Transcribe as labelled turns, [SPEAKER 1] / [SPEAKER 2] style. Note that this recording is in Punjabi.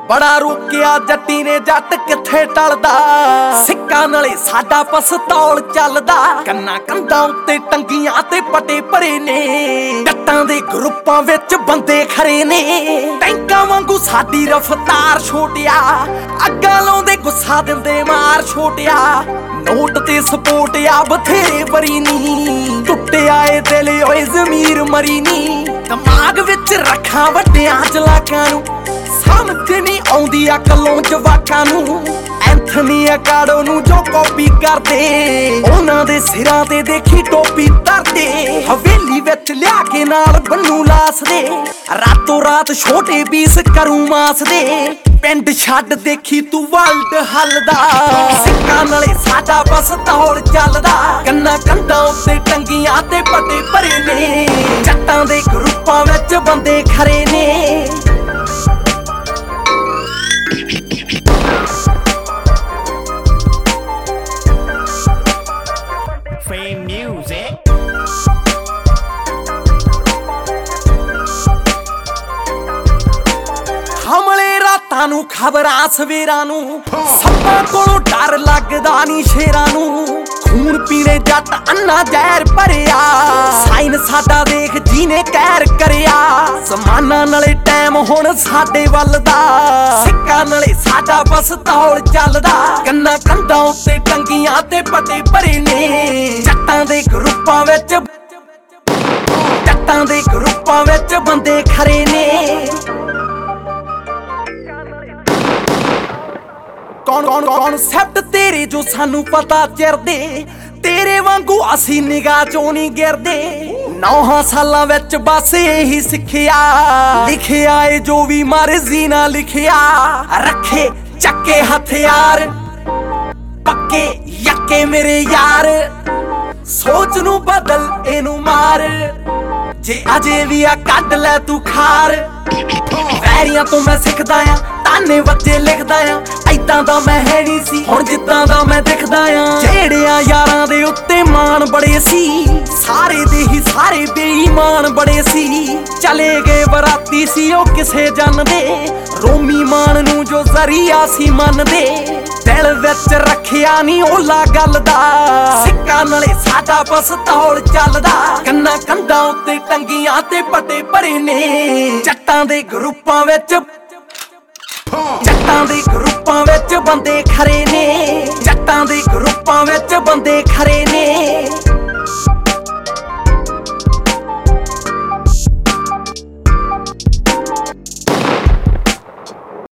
[SPEAKER 1] ਬੜਾ ਰੋਕਿਆ ਜੱਟੀ ਨੇ ਜੱਟ ਕਿੱਥੇ ਟਲਦਾ, ਸਿੱਕਾਂ ਨਾਲੇ ਸਾਡਾ ਪਸਤੌਲ ਚੱਲਦਾ। ਕੰਨਾਂ ਕੰਧਾਂ ਉੱਤੇ ਟੰਗੀਆਂ ਤੇ ਪਟੇ ਭਰੇ ਨੇ, ਜੱਟਾਂ ਦੇ ਗਰੁੱਪਾਂ ਵਿੱਚ ਬੰਦੇ ਖਰੇ ਨੇ। ਟੈਂਕਾਂ ਵਾਂਗੂ ਸਾਡੀ ਰਫ਼ਤਾਰ ਛੋਟਿਆ, ਅੱਗਾਂ ਲਾਉਂਦੇ ਗੁੱਸਾ ਦਿੰਦੇ ਮਾਰ ਛੋਟਿਆ। ਨੋਟ ਤੇ ਸਪੋਰਟ ਆ ਬਥੇਰੇ ਬਰੀ ਨੀ, ਟੁੱਟਿਆ ਏ ਦਿਲ ਓਏ ਜ਼ਮੀਰ ਮਰੀ ਨੀ। ਦਿਮਾਗ ਵਿੱਚ ਰੱਖਾਂ ਵੱਡਿਆਂ ਚਲਾਕਾਂ ਨੂੰ, ਸਮਝ ਨੀ ਆਉਂਦੀ ਅਕਲੋਂ ਜਵਾਕਾਂ ਨੂੰ। ਐਂਥਨੀ ਅਕਾੜੋ ਨੂੰ ਜੋ ਕਾਪੀ ਕਰਦੇ, ਉਹਨਾਂ ਦੇ ਸਿਰਾਂ ਤੇ ਦੇਖੀ ਟੋਪੀ ਧਰਦੇ। ਹਵੇਲੀ ਵਿੱਚ ਲਿਆ ਕੇ ਨਾਲ ਬੰਨੂ ਲਾਸ ਦੇ, ਰਾਤੋਂ ਰਾਤ ਛੋਟੇ ਪੀਸ ਕਰੂ ਮਾਸ ਦੇ। ਪਿੰਡ ਛੱਡ ਦੇਖੀ ਤੂੰ ਵਰਲਡ ਹੱਲਦਾ, ਸਿੱਕਾਂ ਨਾਲੇ ਸਾਡਾ ਪਸਤੌਲ ਚੱਲਦਾ। ਕੰਨਾਂ ਕੰਧਾਂ ਉੱਤੇ ਟੰਗੀਆਂ ਤੇ ਪੱਟੇ ਭਰੇ ਨੇ, ਜੱਟਾਂ ਦੇ ਗਰੁੱਪਾਂ ਵਿੱਚ ਬੰਦੇ ਖਰੇ ਨੇ।
[SPEAKER 2] Fame music.
[SPEAKER 1] ਹਮਲੇ ਰਾਤਾਂ ਨੂੰ ਖਬਰਾਂ ਸਵੇਰਾਂ ਨੂੰ, ਸੱਪਾਂ ਕੋਲੋਂ ਡਰ ਲੱਗਦਾ ਨੀ ਸ਼ੇਰਾਂ ਨੂੰ। ਖੂਨ ਪੀਣੇ ਜੱਟ ਅੰਨਾ ਜ਼ਹਿਰ ਭਰਿਆ, ਸਾਈਨ ਸਾਡਾ ਦੇਖ ਜਿਹਨੇ ਕਹਿਰ ਕਰਿਆ। ਜ਼ਮਾਨਾ ਨਾਲੇ ਟਾਈਮ ਹੁਣ ਸਾਡੇ ਵੱਲ ਦਾ, ਸਿੱਕਾਂ ਨਾਲੇ ਸਾਡਾ ਪਸਤੌਲ ਚੱਲਦਾ। ਕੰਨਾਂ ਕੰਧਾਂ ਉੱਤੇ ਟੰਗੀਆਂ ਤੇ ਪੱਟੇ ਭਰੇ ਨੇ, ਜੱਟਾਂ ਦੇ ਗਰੁੱਪਾਂ ਵਿੱਚ ਬੰਦੇ ਖਰੇ ਨੇ। ਕੌਨਸੈਪਟ ਤੇਰੇ ਜੋ ਸਾਨੂੰ ਪਤਾ ਚਿਰਦੇ, ਤੇਰੇ ਵਾਂਗੂ ਅਸੀਂ ਨਿਗਾਹ ਚੋਂ ਨਹੀਂ ਗਿਰਦੇ। 9 ਸਾਲਾਂ ਵਿੱਚ ਬਸ ਇਹੀ ਸਿੱਖਿਆ, ਲਿਖਿਆ ਏ ਜੋ ਵੀ ਮਰਜ਼ੀ ਨਾ ਲਿਖਿਆ। ਰੱਖੇ ਚੱਕੇ ਹਥਿਆਰ, ਪੱਕੇ ਯੱਕੇ ਮੇਰੇ ਯਾਰ। ਸੋਚ ਨੂੰ ਬਦਲ ਇਹਨੂੰ ਮਾਰ, ਜੇ ਅਜੇ ਵੀ ਆ ਕੱਢ ਲੈ ਤੂੰ ਖਾਰ। ਵੈਰੀਆਂ ਤੋਂ ਮੈਂ ਸਿੱਖਦਾ ਆ, ਤਾਨੇ ਬੱਚੇ ਲਿਖਦਾ ਆ। ਐਦਾਂ ਦਾ ਮੈਂ ਹੈ ਨਹੀਂ ਸੀ ਹੁਣ ਜਿੱਦਾਂ ਦਾ ਮੈਂ ਦਿਖਦਾ ਆ। ਜਿਹੜਿਆਂ ਯਾਰਾਂ ਦੇ ਉੱਤੇ ਮਾਣ ਬੜੇ ਸੀ, ਸਾਰੇ ਦੇ ਹੀ ਸਾਰੇ ਬੇਈਮਾਨ ਬੜੇ ਸੀ। ਚਲੇ ਗਏ ਬਰਾਤੀ ਸੀ ਉਹ ਕਿਸੇ ਜਨ ਦੇ, ਰੋਮੀ ਮਾਨ ਨੂੰ ਜੋ ਜ਼ਰੀਆ ਸੀ ਮੰਨਦੇ। ਦਿਲ ਵਿੱਚ ਰੱਖਿਆ ਨੀ ਓਲਾ ਗੱਲ ਦਾ, ਸਿੱਕਾਂ ਨਾਲੇ ਸਾਡਾ ਪਸਤੌਲ ਚੱਲਦਾ। ਕੰਨਾਂ ਕੰਧਾਂ ਉੱਤੇ ਟੰਗੀਆਂ ਤੇ ਪੱਟੇ ਭਰੇ ਨੇ, ਜੱਟਾਂ ਦੇ ਗਰੁੱਪਾਂ ਵਿੱਚ ਬੰਦੇ ਖਰੇ ਨੇ। ਜੱਟਾਂ ਦੇ ਗਰੁੱਪਾਂ ਵਿੱਚ ਬੰਦੇ ਖਰੇ ਨੇ।